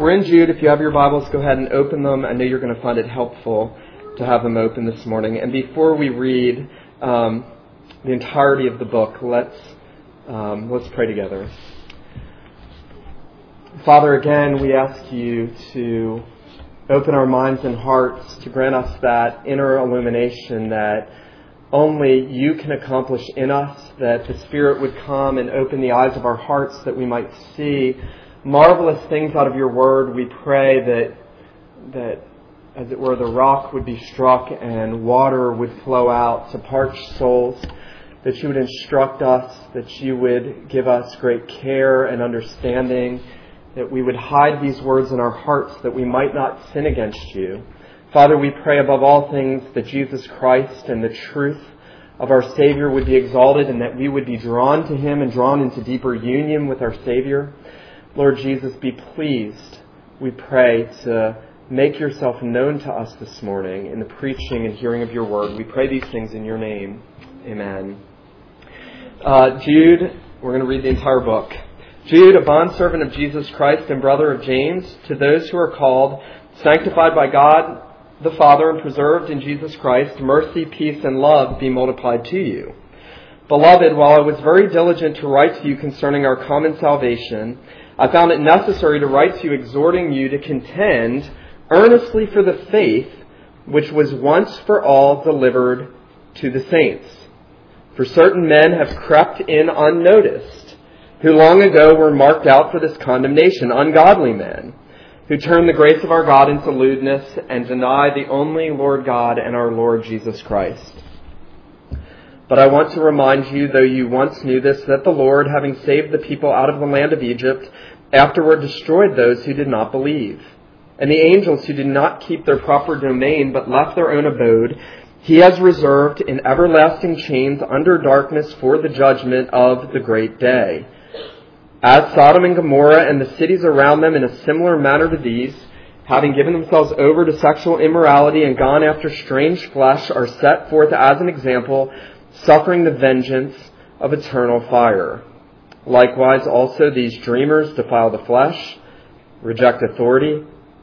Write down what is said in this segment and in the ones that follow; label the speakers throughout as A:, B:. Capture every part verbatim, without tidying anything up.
A: we're in Jude. If you have your Bibles, go ahead and open them. I know you're going to find it helpful to have them open this morning. And before we read um, the entirety of the book, let's um, let's pray together. Father, again, we ask you to open our minds and hearts, to grant us that inner illumination that only you can accomplish in us, that the Spirit would come and open the eyes of our hearts that we might see marvelous things out of your word. We pray that, that as it were, the rock would be struck and water would flow out to parched souls, that you would instruct us, that you would give us great care and understanding, that we would hide these words in our hearts that we might not sin against you. Father, we pray above all things that Jesus Christ and the truth of our Savior would be exalted and that we would be drawn to him and drawn into deeper union with our Savior. Lord Jesus, be pleased, we pray, to make yourself known to us this morning in the preaching and hearing of your word. We pray these things in your name. Amen. Uh, Jude, we're going to read the entire book. Jude, a bondservant of Jesus Christ and brother of James, to those who are called, sanctified by God the Father and preserved in Jesus Christ, mercy, peace, and love be multiplied to you. Beloved, while I was very diligent to write to you concerning our common salvation, I found it necessary to write to you exhorting you to contend earnestly for the faith which was once for all delivered to the saints. For certain men have crept in unnoticed, who long ago were marked out for this condemnation, ungodly men, who turn the grace of our God into lewdness and deny the only Lord God and our Lord Jesus Christ. But I want to remind you, though you once knew this, that the Lord, having saved the people out of the land of Egypt, afterward destroyed those who did not believe. And the angels who did not keep their proper domain but left their own abode, he has reserved in everlasting chains under darkness for the judgment of the great day. As Sodom and Gomorrah and the cities around them in a similar manner to these, having given themselves over to sexual immorality and gone after strange flesh, are set forth as an example, suffering the vengeance of eternal fire. Likewise, also these dreamers defile the flesh, reject authority,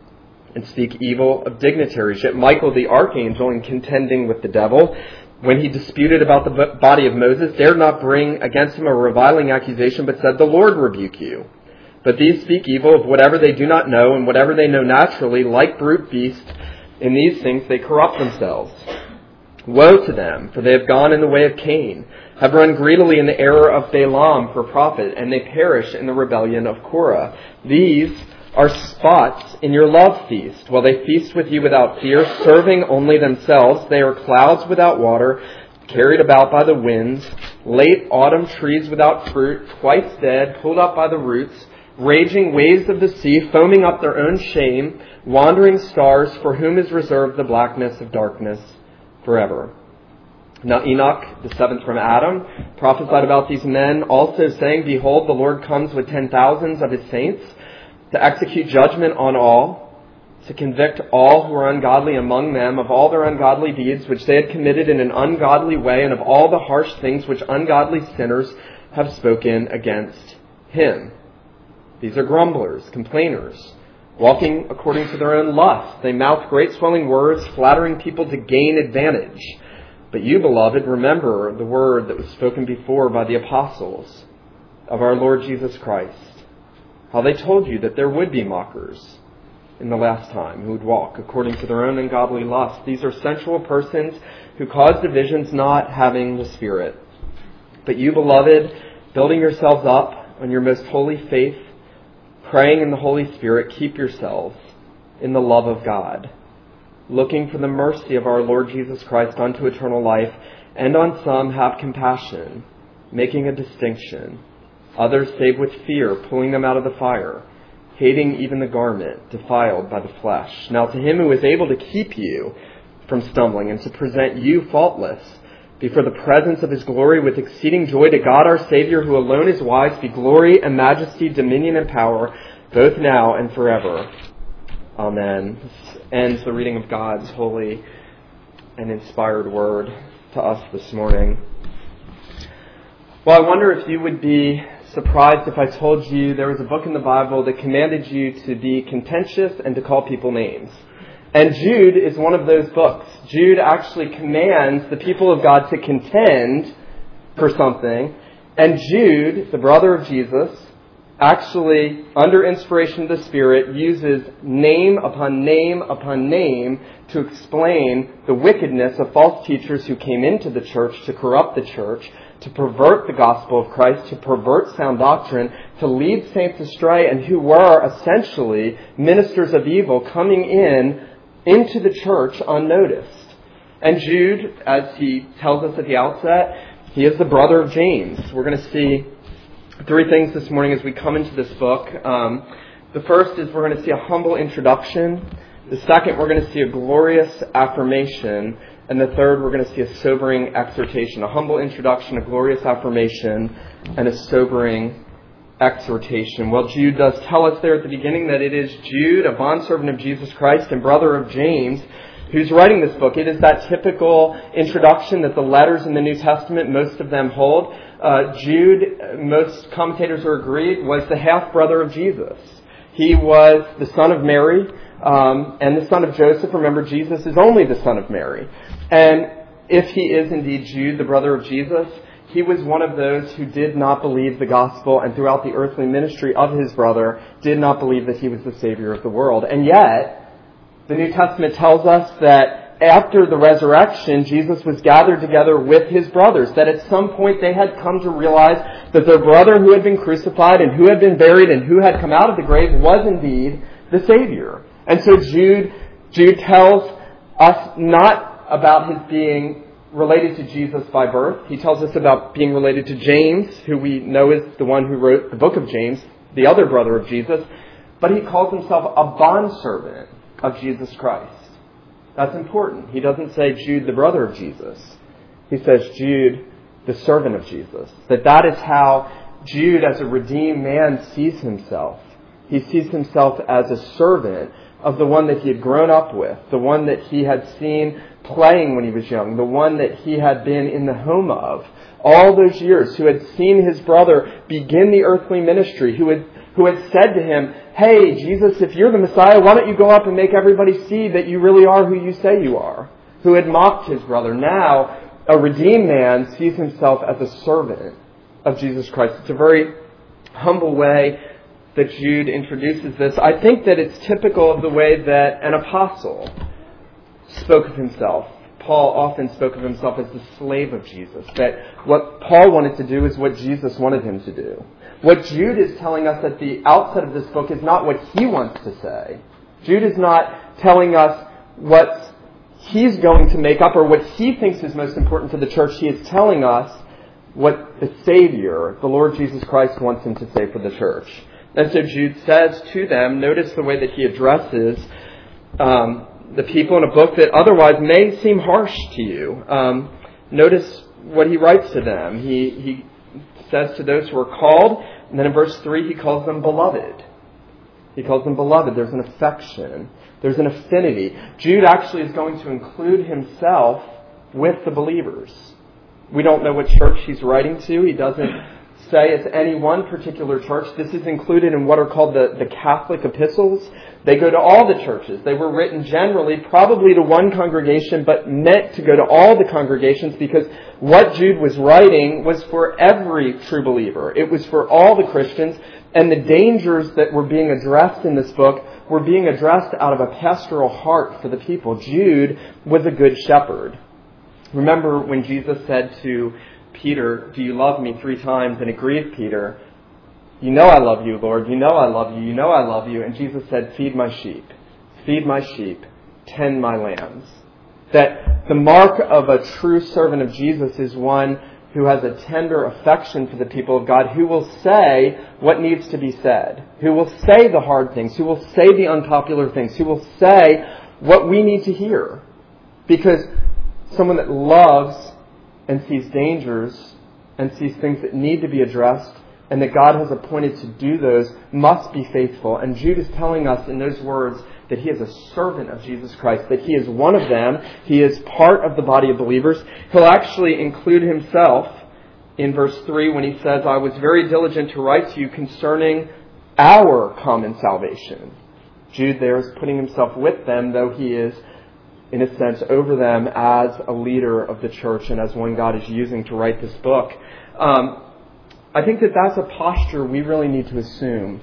A: and speak evil of dignitaries. Yet Michael the archangel, in contending with the devil, when he disputed about the body of Moses, dared not bring against him a reviling accusation, but said, "The Lord rebuke you." But these speak evil of whatever they do not know, and whatever they know naturally, like brute beasts, in these things they corrupt themselves. Woe to them, for they have gone in the way of Cain, have run greedily in the error of Balaam for profit, and they perish in the rebellion of Korah. These are spots in your love feast. While they feast with you without fear, serving only themselves, they are clouds without water, carried about by the winds, late autumn trees without fruit, twice dead, pulled up by the roots, raging waves of the sea, foaming up their own shame, wandering stars, for whom is reserved the blackness of darkness forever. Now Enoch, the seventh from Adam, prophesied about these men, also saying, "Behold, the Lord comes with ten thousands of his saints, to execute judgment on all, to convict all who are ungodly among them of all their ungodly deeds which they had committed in an ungodly way, and of all the harsh things which ungodly sinners have spoken against him." These are grumblers, complainers, walking according to their own lust. They mouth great swelling words, flattering people to gain advantage. But you, beloved, remember the word that was spoken before by the apostles of our Lord Jesus Christ, how they told you that there would be mockers in the last time who would walk according to their own ungodly lust. These are sensual persons who cause divisions, not having the Spirit. But you, beloved, building yourselves up on your most holy faith, praying in the Holy Spirit, keep yourselves in the love of God, looking for the mercy of our Lord Jesus Christ unto eternal life, and on some have compassion, making a distinction. Others save with fear, pulling them out of the fire, hating even the garment defiled by the flesh. Now to him who is able to keep you from stumbling and to present you faultless before the presence of his glory with exceeding joy, to God our Savior, who alone is wise, be glory and majesty, dominion and power, both now and forever. Amen. This ends the reading of God's holy and inspired word to us this morning. Well, I wonder if you would be surprised if I told you there was a book in the Bible that commanded you to be contentious and to call people names. And Jude is one of those books. Jude actually commands the people of God to contend for something. And Jude, the brother of Jesus, actually, under inspiration of the Spirit, uses name upon name upon name to explain the wickedness of false teachers who came into the church to corrupt the church, to pervert the gospel of Christ, to pervert sound doctrine, to lead saints astray, and who were essentially ministers of evil coming in into the church unnoticed. And Jude, as he tells us at the outset, he is the brother of James. We're going to see three things this morning as we come into this book. Um, the first is we're going to see a humble introduction. The second, we're going to see a glorious affirmation. And the third, we're going to see a sobering exhortation. A humble introduction, a glorious affirmation, and a sobering exhortation. Well, Jude does tell us there at the beginning that it is Jude, a bondservant of Jesus Christ and brother of James, who's writing this book. It is that typical introduction that the letters in the New Testament, most of them hold. Uh, Jude, most commentators are agreed, was the half-brother of Jesus. He was the son of Mary um, and the son of Joseph. Remember, Jesus is only the son of Mary. And if he is indeed Jude, the brother of Jesus, he was one of those who did not believe the gospel and throughout the earthly ministry of his brother did not believe that he was the Savior of the world. And yet, the New Testament tells us that after the resurrection, Jesus was gathered together with his brothers, that at some point they had come to realize that their brother who had been crucified and who had been buried and who had come out of the grave was indeed the Savior. And so Jude, Jude tells us not about his being related to Jesus by birth. He tells us about being related to James, who we know is the one who wrote the book of James, the other brother of Jesus. But he calls himself a bondservant of Jesus Christ. That's important. He doesn't say Jude, the brother of Jesus. He says Jude, the servant of Jesus. That that is how Jude, as a redeemed man, sees himself. He sees himself as a servant of the one that he had grown up with, the one that he had seen playing when he was young, the one that he had been in the home of all those years, who had seen his brother begin the earthly ministry, who had who had said to him, hey, Jesus, if you're the Messiah, why don't you go up and make everybody see that you really are who you say you are? Who had mocked his brother. Now, a redeemed man sees himself as a servant of Jesus Christ. It's a very humble way that Jude introduces this. I think that it's typical of the way that an apostle spoke of himself. Paul often spoke of himself as the slave of Jesus. That what Paul wanted to do is what Jesus wanted him to do. What Jude is telling us at the outset of this book is not what he wants to say. Jude is not telling us what he's going to make up or what he thinks is most important for the church. He is telling us what the Savior, the Lord Jesus Christ, wants him to say for the church. And so Jude says to them, notice the way that he addresses um, the people in a book that otherwise may seem harsh to you. Um, notice what he writes to them. He, he says to those who are called, and then in verse three he calls them beloved. He calls them beloved. There's an affection. There's an affinity. Jude actually is going to include himself with the believers. We don't know what church he's writing to. He doesn't say it's any one particular church. This is included in what are called the, the Catholic epistles. They go to all the churches. They were written generally, probably to one congregation, but meant to go to all the congregations because what Jude was writing was for every true believer. It was for all the Christians, and the dangers that were being addressed in this book were being addressed out of a pastoral heart for the people. Jude was a good shepherd. Remember when Jesus said to Peter, do you love me three times? And it grieved Peter. You know I love you, Lord. You know I love you. You know I love you. And Jesus said, feed my sheep. Feed my sheep. Tend my lambs. That the mark of a true servant of Jesus is one who has a tender affection for the people of God, who will say what needs to be said, who will say the hard things, who will say the unpopular things, who will say what we need to hear. Because someone that loves and sees dangers and sees things that need to be addressed and that God has appointed to do those must be faithful. And Jude is telling us in those words that he is a servant of Jesus Christ, that he is one of them. He is part of the body of believers. He'll actually include himself in verse three when he says, I was very diligent to write to you concerning our common salvation. Jude there is putting himself with them, though he is, in a sense, over them as a leader of the church and as one God is using to write this book. Um, I think that that's a posture we really need to assume.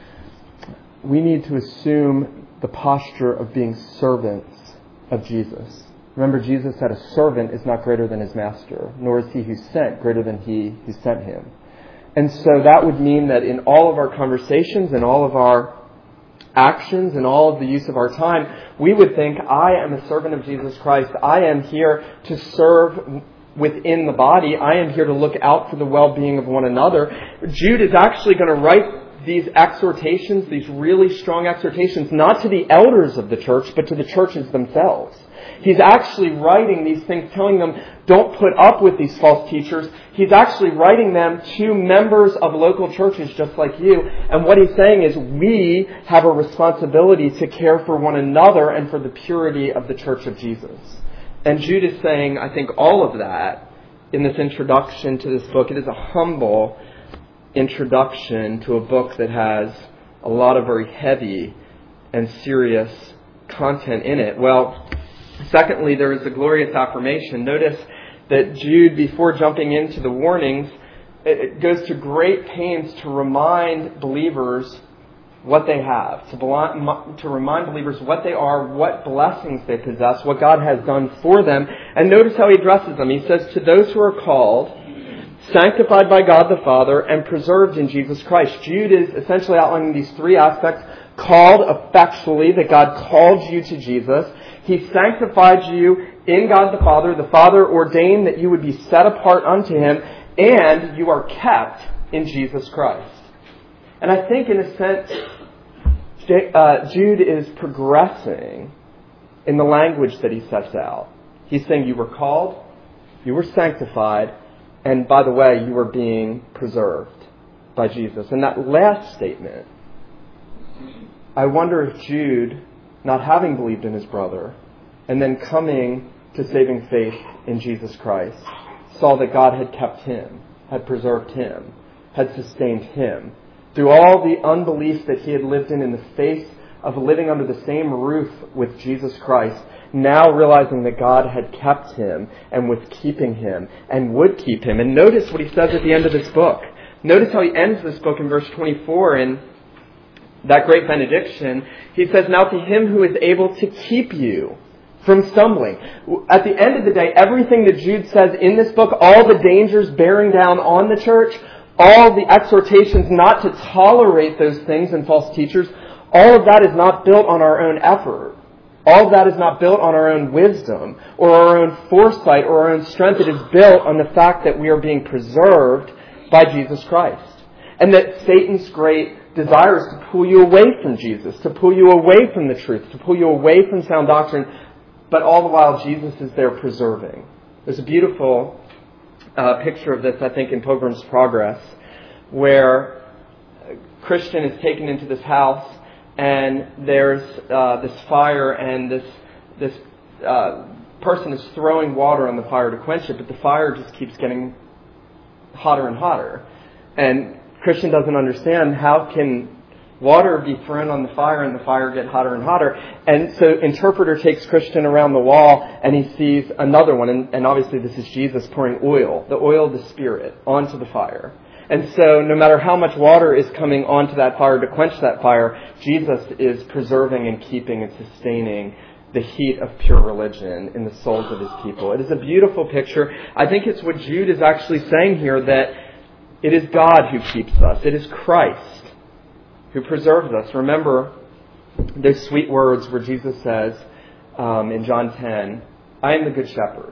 A: We need to assume the posture of being servants of Jesus. Remember, Jesus said a servant is not greater than his master, nor is he who sent greater than he who sent him. And so that would mean that in all of our conversations and all of our actions and all of the use of our time, we would think, I am a servant of Jesus Christ. I am here to serve within the body. I am here to look out for the well-being of one another. Jude is actually going to write these exhortations, these really strong exhortations, not to the elders of the church, but to the churches themselves. He's actually writing these things, telling them, don't put up with these false teachers. He's actually writing them to members of local churches just like you. And what he's saying is we have a responsibility to care for one another and for the purity of the church of Jesus. And Jude is saying, I think, all of that in this introduction to this book. It is a humble introduction to a book that has a lot of very heavy and serious content in it. Well, secondly, there is a glorious affirmation. Notice that Jude, before jumping into the warnings, it goes to great pains to remind believers what they have, to, bel- to remind believers what they are, what blessings they possess, what God has done for them. And notice how he addresses them. He says, to those who are called, sanctified by God the Father, and preserved in Jesus Christ. Jude is essentially outlining these three aspects. Called effectually, that God called you to Jesus. He sanctified you in God the Father. The Father ordained that you would be set apart unto Him, and you are kept in Jesus Christ. And I think, in a sense, uh, Jude is progressing in the language that he sets out. He's saying you were called, you were sanctified, and by the way, you were being preserved by Jesus. And that last statement, I wonder if Jude, not having believed in his brother, and then coming to saving faith in Jesus Christ, saw that God had kept him, had preserved him, had sustained him. Through all the unbelief that he had lived in in the face of living under the same roof with Jesus Christ, now realizing that God had kept him and was keeping him and would keep him. And notice what he says at the end of this book. Notice how he ends this book in verse twenty-four in that great benediction. He says, now to him who is able to keep you from stumbling. At the end of the day, everything that Jude says in this book, all the dangers bearing down on the church, all the exhortations not to tolerate those things and false teachers, all of that is not built on our own effort. All of that is not built on our own wisdom or our own foresight or our own strength. It is built on the fact that we are being preserved by Jesus Christ. And that Satan's great desire is to pull you away from Jesus, to pull you away from the truth, to pull you away from sound doctrine. But all the while, Jesus is there preserving. There's a beautiful uh, picture of this, I think, in Pilgrim's Progress, where a Christian is taken into this house, and there's uh, this fire, and this this uh, person is throwing water on the fire to quench it, but the fire just keeps getting hotter and hotter. And Christian doesn't understand, how can water be thrown on the fire and the fire get hotter and hotter? And so interpreter takes Christian around the wall, and he sees another one, and, and obviously this is Jesus pouring oil, the oil of the Spirit, onto the fire. And so no matter how much water is coming onto that fire to quench that fire, Jesus is preserving and keeping and sustaining the heat of pure religion in the souls of his people. It is a beautiful picture. I think it's what Jude is actually saying here, that it is God who keeps us. It is Christ who preserves us. Remember those sweet words where Jesus says um, in John ten, I am the good shepherd.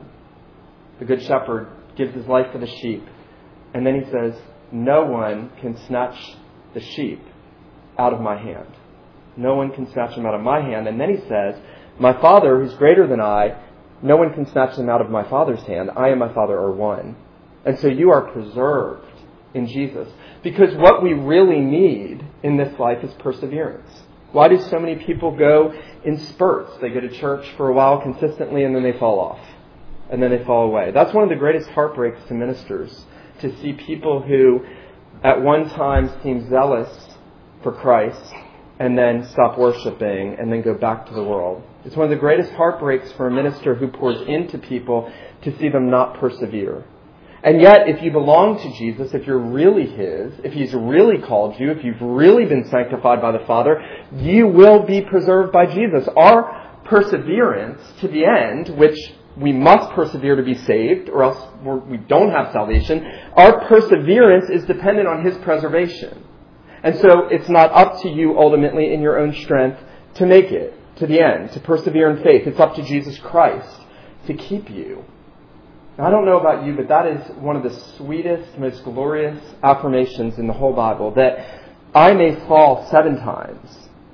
A: The good shepherd gives his life for the sheep. And then he says, no one can snatch the sheep out of my hand. No one can snatch them out of my hand. And then he says, my Father, who's greater than I, no one can snatch them out of my Father's hand. I and my Father are one. And so you are preserved in Jesus. Because what we really need in this life is perseverance. Why do so many people go in spurts? They go to church for a while consistently, and then they fall off. And then they fall away. That's one of the greatest heartbreaks to ministers, to see people who at one time seem zealous for Christ and then stop worshiping and then go back to the world. It's one of the greatest heartbreaks for a minister who pours into people to see them not persevere. And yet, if you belong to Jesus, if you're really His, if He's really called you, if you've really been sanctified by the Father, you will be preserved by Jesus. Our perseverance to the end, which we must persevere to be saved, or else we're, we don't have salvation, our perseverance is dependent on His preservation. And so it's not up to you ultimately in your own strength to make it to the end, to persevere in faith. It's up to Jesus Christ to keep you. Now, I don't know about you, but that is one of the sweetest, most glorious affirmations in the whole Bible, that I may fall seven times,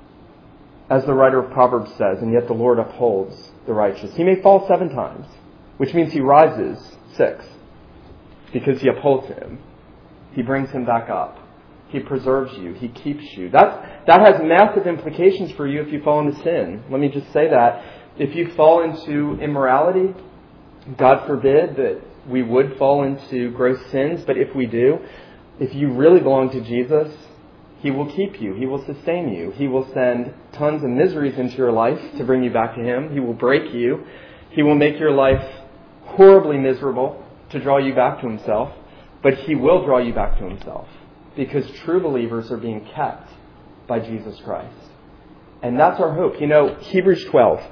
A: as the writer of Proverbs says, and yet the Lord upholds the righteous. He may fall seven times, which means He rises six, because He upholds him. He brings him back up. He preserves you. He keeps you. That, that has massive implications for you if you fall into sin. Let me just say that. If you fall into immorality, God forbid that we would fall into gross sins, but if we do, if you really belong to Jesus, He will keep you. He will sustain you. He will send tons of miseries into your life to bring you back to Him. He will break you. He will make your life horribly miserable to draw you back to Himself, but He will draw you back to Himself because true believers are being kept by Jesus Christ. And that's our hope. You know, Hebrews twelve.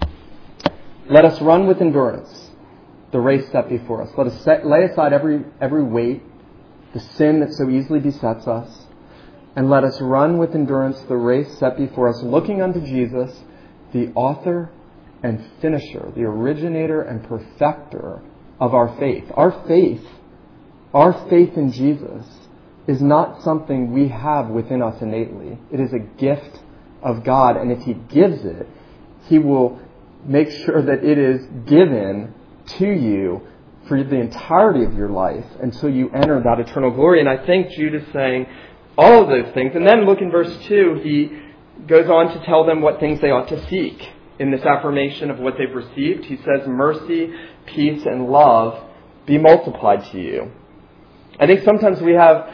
A: Let us run with endurance the race set before us. Let us set, lay aside every every weight, the sin that so easily besets us, and let us run with endurance the race set before us, looking unto Jesus, the author and finisher, the originator and perfecter of our faith. Our faith, our faith in Jesus is not something we have within us innately. It is a gift of God, and if He gives it, He will make sure that it is given to you for the entirety of your life until you enter that eternal glory. And I think Jude is saying all of those things. And then look in verse two, he goes on to tell them what things they ought to seek in this affirmation of what they've received. He says, mercy, peace, and love be multiplied to you. I think sometimes we have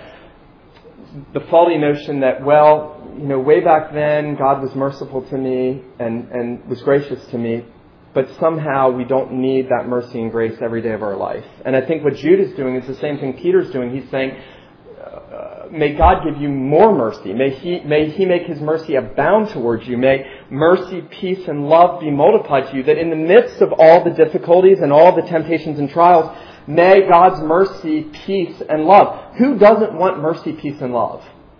A: the faulty notion that, well, you know, way back then God was merciful to me and, and was gracious to me, but somehow we don't need that mercy and grace every day of our life. And I think what Jude is doing is the same thing Peter's doing. He's saying, uh, may God give you more mercy. May he, may He make His mercy abound towards you. May mercy, peace, and love be multiplied to you. That in the midst of all the difficulties and all the temptations and trials, may God's mercy, peace, and love. Who doesn't want mercy, peace, and love?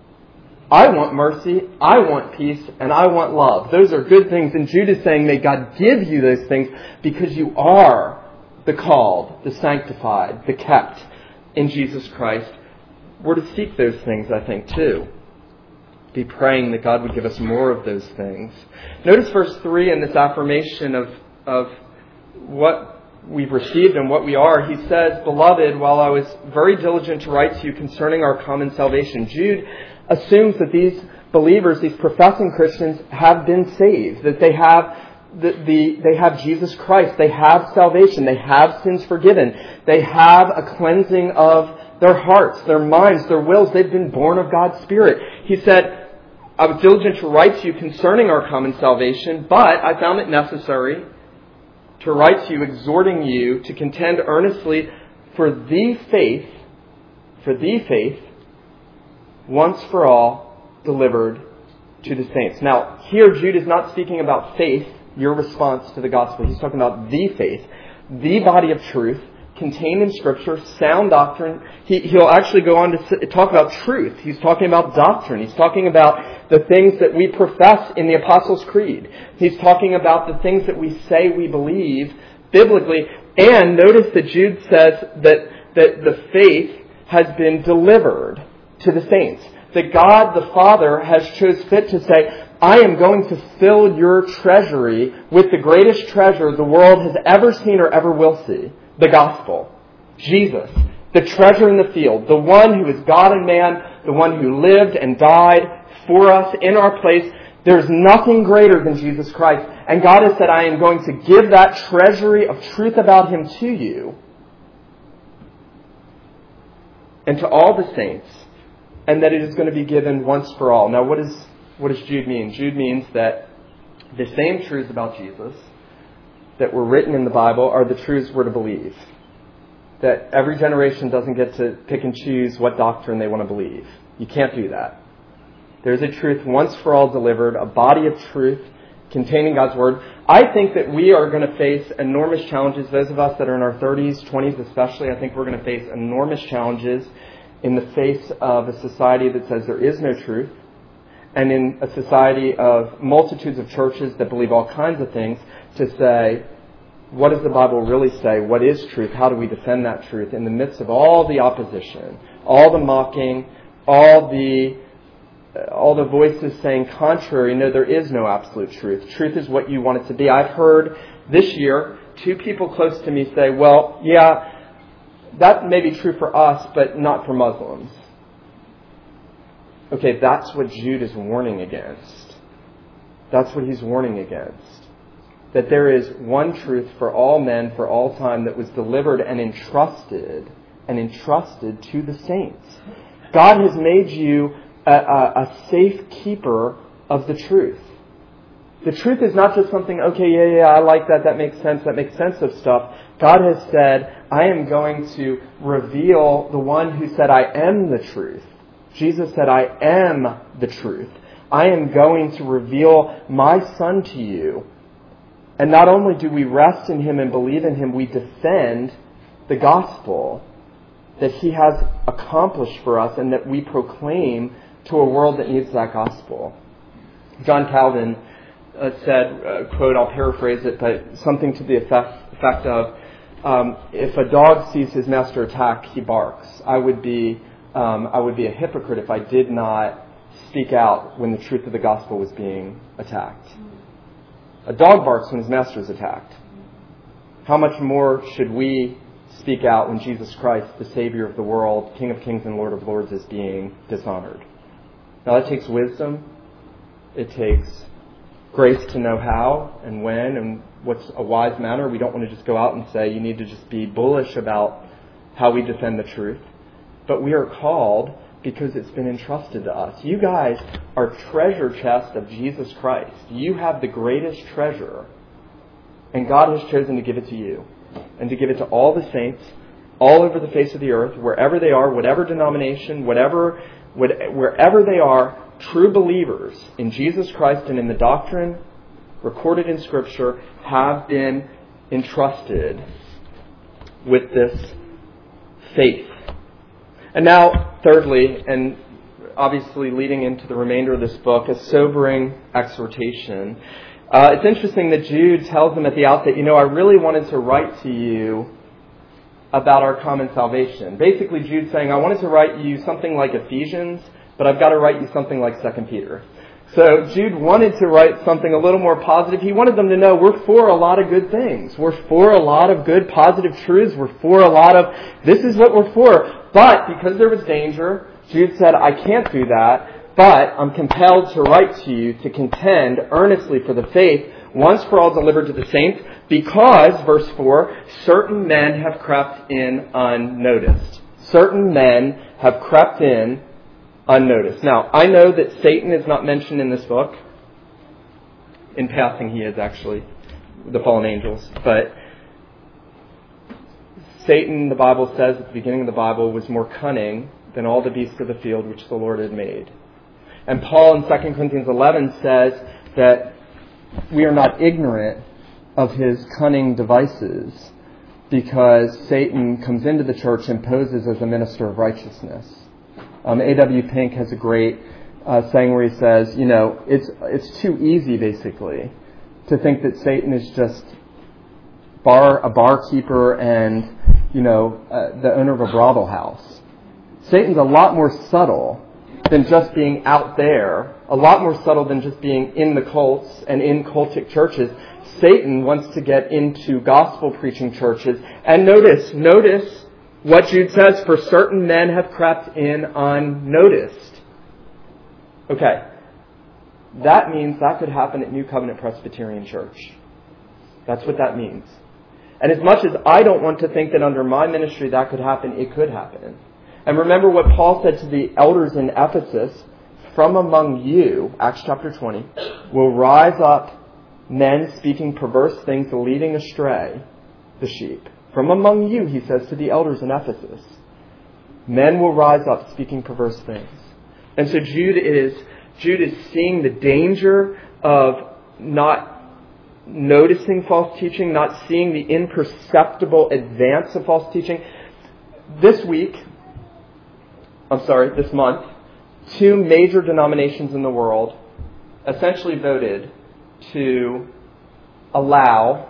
A: I want mercy, I want peace, and I want love. Those are good things. And Jude is saying, may God give you those things because you are the called, the sanctified, the kept in Jesus Christ. We're to seek those things, I think, too. Be praying that God would give us more of those things. Notice verse three in this affirmation of, of what we've received and what we are. He says, Beloved, while I was very diligent to write to you concerning our common salvation. Jude assumes that these believers, these professing Christians, have been saved, that they have the, the they have Jesus Christ, they have salvation, they have sins forgiven, they have a cleansing of their hearts, their minds, their wills. They've been born of God's Spirit. He said, I was diligent to write to you concerning our common salvation, but I found it necessary to write to you, exhorting you to contend earnestly for the faith, for the faith, once for all delivered to the saints. Now, here Jude is not speaking about faith, your response to the gospel. He's talking about the faith, the body of truth contained in Scripture, sound doctrine. He, he'll actually go on to talk about truth. He's talking about doctrine. He's talking about the things that we profess in the Apostles' Creed. He's talking about the things that we say we believe biblically. And notice that Jude says that, that the faith has been delivered to the saints. That God the Father has chose fit to say, I am going to fill your treasury with the greatest treasure the world has ever seen or ever will see. The gospel. Jesus. The treasure in the field. The one who is God and man. The one who lived and died for us in our place. There's nothing greater than Jesus Christ. And God has said, I am going to give that treasury of truth about Him to you. and to all the saints, and that it is going to be given once for all. Now, what, is, what does Jude mean? Jude means that the same truths about Jesus that were written in the Bible are the truths we're to believe. That every generation doesn't get to pick and choose what doctrine they want to believe. You can't do that. There's a truth once for all delivered, a body of truth containing God's Word. I think that we are going to face enormous challenges. Those of us that are in our thirties, twenties especially, I think we're going to face enormous challenges in the face of a society that says there is no truth, and in a society of multitudes of churches that believe all kinds of things, to say, what does the Bible really say? What is truth? How do we defend that truth in the midst of all the opposition, all the mocking, all the all the voices saying contrary? No, there is no absolute truth. Truth is what you want it to be. I've heard this year two people close to me say, well, yeah, that may be true for us, but not for Muslims. Okay, that's what Jude is warning against. That's what he's warning against. That there is one truth for all men, for all time, that was delivered and entrusted, and entrusted to the saints. God has made you a, a, a safe keeper of the truth. The truth is not just something, okay, yeah, yeah, I like that, that makes sense, that makes sense of stuff. God has said, I am going to reveal the one who said, I am the truth. Jesus said, I am the truth. I am going to reveal my Son to you. And not only do we rest in Him and believe in Him, we defend the gospel that He has accomplished for us and that we proclaim to a world that needs that gospel. John Calvin uh, said, uh, quote, I'll paraphrase it, but something to the effect, effect of, um, if a dog sees his master attack, he barks. I would be, um, I would be a hypocrite if I did not speak out when the truth of the gospel was being attacked. A dog barks when his master is attacked. How much more should we speak out when Jesus Christ, the Savior of the world, King of kings and Lord of lords, is being dishonored? Now that takes wisdom. It takes grace to know how and when and what's a wise manner. We don't want to just go out and say you need to just be bullish about how we defend the truth. But we are called because it's been entrusted to us. You guys are treasure chest of Jesus Christ. You have the greatest treasure. And God has chosen to give it to you. And to give it to all the saints, all over the face of the earth, wherever they are, whatever denomination, whatever, wherever they are, true believers in Jesus Christ and in the doctrine recorded in Scripture have been entrusted with this faith. And now, thirdly, and obviously leading into the remainder of this book, a sobering exhortation. Uh, it's interesting that Jude tells them at the outset, you know, I really wanted to write to you about our common salvation. Basically, Jude's saying, I wanted to write you something like Ephesians, but I've got to write you something like Second Peter. So Jude wanted to write something a little more positive. He wanted them to know we're for a lot of good things. We're for a lot of good, positive truths. We're for a lot of, this is what we're for. But because there was danger, Jude said, I can't do that, but I'm compelled to write to you to contend earnestly for the faith once for all delivered to the saints, because, verse four, certain men have crept in unnoticed. Certain men have crept in unnoticed. Now, I know that Satan is not mentioned in this book. In passing, he is actually, the fallen angels. But Satan, the Bible says at the beginning of the Bible, was more cunning than all the beasts of the field which the Lord had made. And Paul in Second Corinthians eleven says that we are not ignorant of his cunning devices because Satan comes into the church and poses as a minister of righteousness. Um, A W Pink has a great uh, saying where he says, you know, it's it's too easy, basically, to think that Satan is just bar a barkeeper and, you know, uh, the owner of a brothel house. Satan's a lot more subtle than just being out there, a lot more subtle than just being in the cults and in cultic churches. Satan wants to get into gospel-preaching churches. And notice, notice what Jude says, for certain men have crept in unnoticed. Okay, that means that could happen at New Covenant Presbyterian Church. That's what that means. And as much as I don't want to think that under my ministry that could happen, it could happen. And remember what Paul said to the elders in Ephesus, from among you, Acts chapter twenty, will rise up men speaking perverse things, leading astray the sheep. From among you, he says to the elders in Ephesus, men will rise up speaking perverse things. And so Jude is, Jude is seeing the danger of not noticing false teaching, not seeing the imperceptible advance of false teaching. This week, I'm sorry, this month, two major denominations in the world essentially voted to allow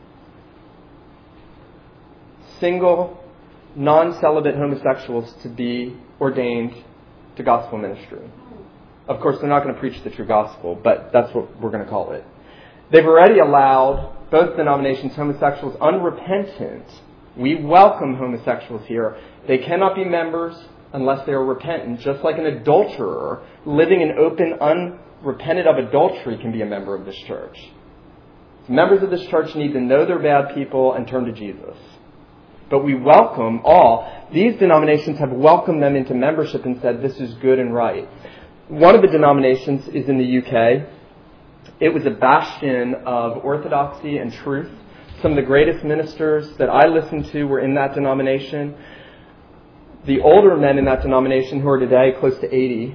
A: single, non-celibate homosexuals to be ordained to gospel ministry. Of course, they're not going to preach the true gospel, but that's what we're going to call it. They've already allowed both denominations, homosexuals, unrepentant. We welcome homosexuals here. They cannot be members unless they are repentant, just like an adulterer living in open, unrepented of adultery can be a member of this church. Members of this church need to know they're bad people and turn to Jesus. But we welcome all. These denominations have welcomed them into membership and said this is good and right. One of the denominations is in the U K. It was a bastion of orthodoxy and truth. Some of the greatest ministers that I listened to were in that denomination. The older men in that denomination, who are today close to eighty,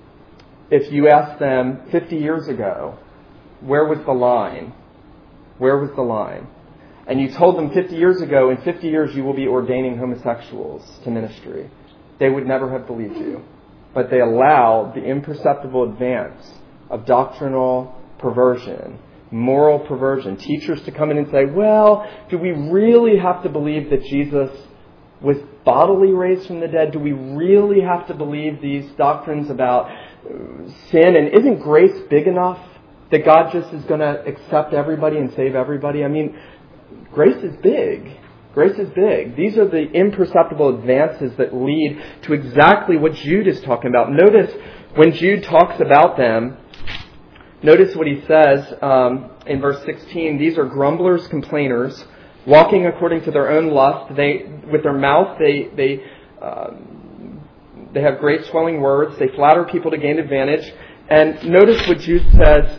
A: if you ask them fifty years ago, where was the line? Where was the line? And you told them fifty years ago, in fifty years you will be ordaining homosexuals to ministry, they would never have believed you. But they allowed the imperceptible advance of doctrinal perversion, moral perversion, teachers to come in and say, well, do we really have to believe that Jesus was bodily raised from the dead? Do we really have to believe these doctrines about sin? And isn't grace big enough that God just is going to accept everybody and save everybody? I mean, grace is big. Grace is big. These are the imperceptible advances that lead to exactly what Jude is talking about. Notice when Jude talks about them, notice what he says um, in verse sixteen. These are grumblers, complainers, walking according to their own lust. They, with their mouth, they they um, they have great swelling words. They flatter people to gain advantage. And notice what Jude says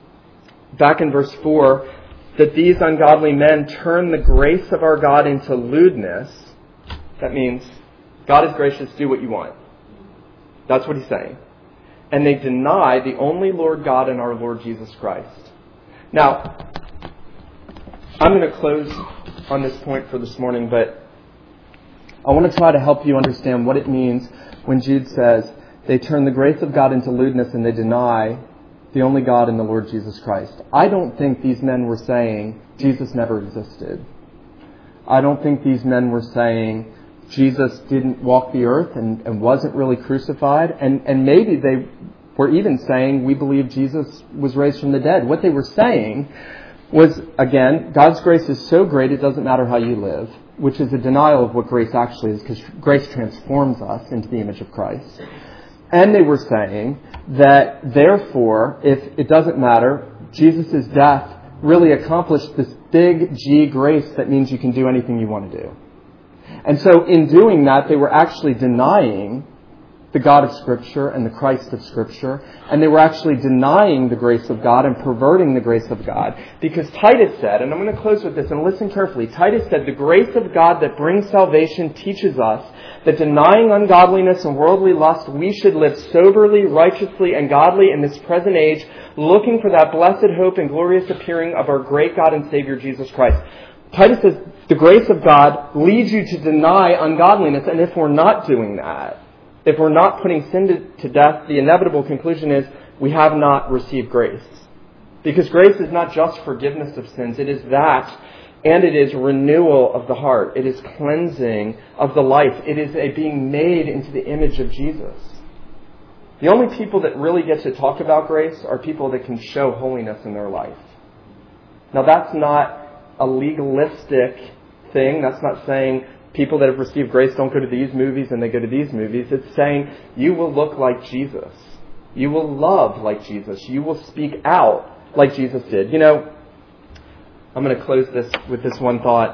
A: back in verse four, that these ungodly men turn the grace of our God into lewdness. That means God is gracious, do what you want. That's what he's saying. And they deny the only Lord God and our Lord Jesus Christ. Now, I'm going to close on this point for this morning, but I want to try to help you understand what it means when Jude says they turn the grace of God into lewdness and they deny the only God and the Lord Jesus Christ. I don't think these men were saying Jesus never existed. I don't think these men were saying Jesus didn't walk the earth and, and wasn't really crucified. And, and maybe they were even saying we believe Jesus was raised from the dead. What they were saying was, again, God's grace is so great it doesn't matter how you live, which is a denial of what grace actually is, because grace transforms us into the image of Christ. And they were saying that, therefore, if it doesn't matter, Jesus' death really accomplished this big G grace that means you can do anything you want to do. And so in doing that, they were actually denying the God of Scripture and the Christ of Scripture, and they were actually denying the grace of God and perverting the grace of God. Because Titus said, and I'm going to close with this, and listen carefully, Titus said, the grace of God that brings salvation teaches us that denying ungodliness and worldly lust, we should live soberly, righteously, and godly in this present age, looking for that blessed hope and glorious appearing of our great God and Savior, Jesus Christ. Titus says, the grace of God leads you to deny ungodliness, and if we're not doing that, if we're not putting sin to, to death, the inevitable conclusion is we have not received grace. Because grace is not just forgiveness of sins. It is that, and it is renewal of the heart. It is cleansing of the life. It is a being made into the image of Jesus. The only people that really get to talk about grace are people that can show holiness in their life. Now, that's not a legalistic thing. That's not saying people that have received grace don't go to these movies and they go to these movies. It's saying you will look like Jesus. You will love like Jesus. You will speak out like Jesus did. You know, I'm going to close this with this one thought.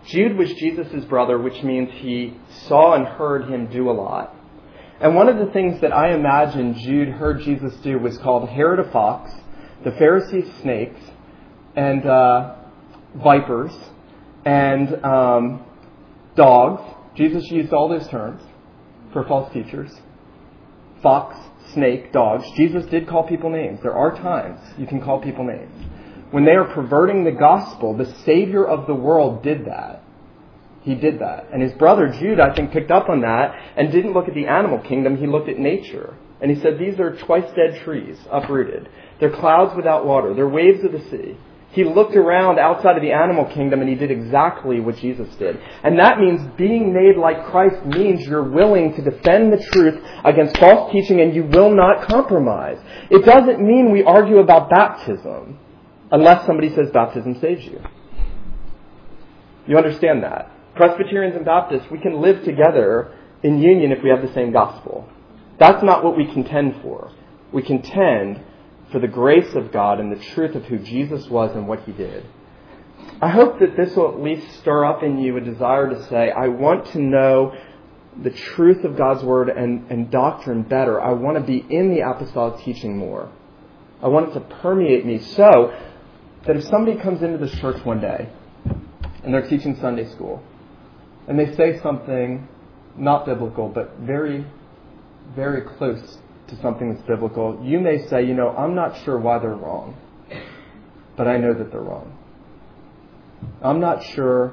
A: Jude was Jesus' brother, which means he saw and heard him do a lot. And one of the things that I imagine Jude heard Jesus do was called Herod a fox, the Pharisees snakes, and uh, vipers, and um, dogs. Jesus used all those terms for false teachers. Fox, snake, dogs. Jesus did call people names. There are times you can call people names. When they are perverting the gospel, the Savior of the world did that. He did that. And his brother Jude, I think, picked up on that and didn't look at the animal kingdom. He looked at nature. And he said, these are twice dead trees, uprooted. They're clouds without water. They're waves of the sea. He looked around outside of the animal kingdom and he did exactly what Jesus did. And that means being made like Christ means you're willing to defend the truth against false teaching and you will not compromise. It doesn't mean we argue about baptism unless somebody says baptism saves you. You understand that? Presbyterians and Baptists, we can live together in union if we have the same gospel. That's not what we contend for. We contend for the grace of God and the truth of who Jesus was and what he did. I hope that this will at least stir up in you a desire to say, I want to know the truth of God's word and, and doctrine better. I want to be in the apostolic teaching more. I want it to permeate me so that if somebody comes into this church one day and they're teaching Sunday school and they say something not biblical but very, very close to something that's biblical, you may say, you know, I'm not sure why they're wrong, but I know that they're wrong. I'm not sure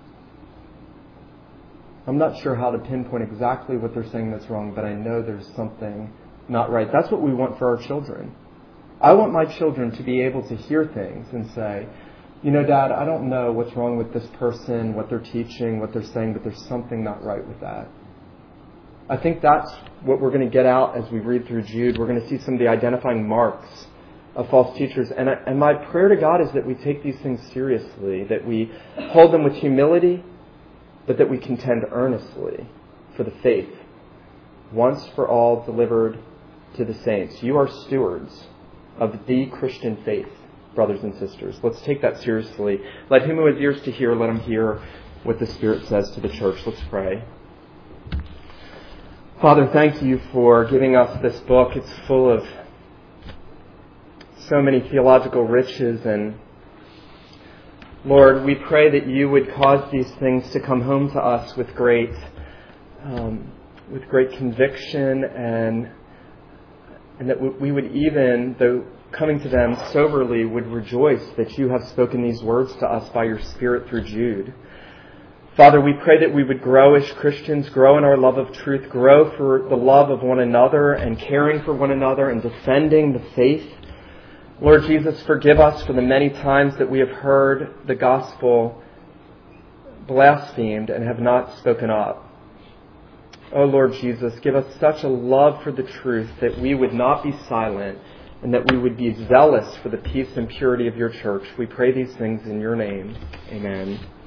A: I'm not sure how to pinpoint exactly what they're saying that's wrong, but I know there's something not right. That's what we want for our children. I want my children to be able to hear things and say, you know, Dad, I don't know what's wrong with this person, what they're teaching, what they're saying, but there's something not right with that. I think that's what we're going to get out as we read through Jude. We're going to see some of the identifying marks of false teachers. And, I, and my prayer to God is that we take these things seriously, that we hold them with humility, but that we contend earnestly for the faith once for all delivered to the saints. You are stewards of the Christian faith, brothers and sisters. Let's take that seriously. Let him who has ears to hear, let him hear what the Spirit says to the church. Let's pray. Father, thank you for giving us this book. It's full of so many theological riches. And Lord, we pray that you would cause these things to come home to us with great, um, with great conviction, and and that we would even, though coming to them soberly, would rejoice that you have spoken these words to us by your Spirit through Jude. Father, we pray that we would grow as Christians, grow in our love of truth, grow for the love of one another and caring for one another and defending the faith. Lord Jesus, forgive us for the many times that we have heard the gospel blasphemed and have not spoken up. Oh Lord Jesus, give us such a love for the truth that we would not be silent and that we would be zealous for the peace and purity of your church. We pray these things in your name. Amen.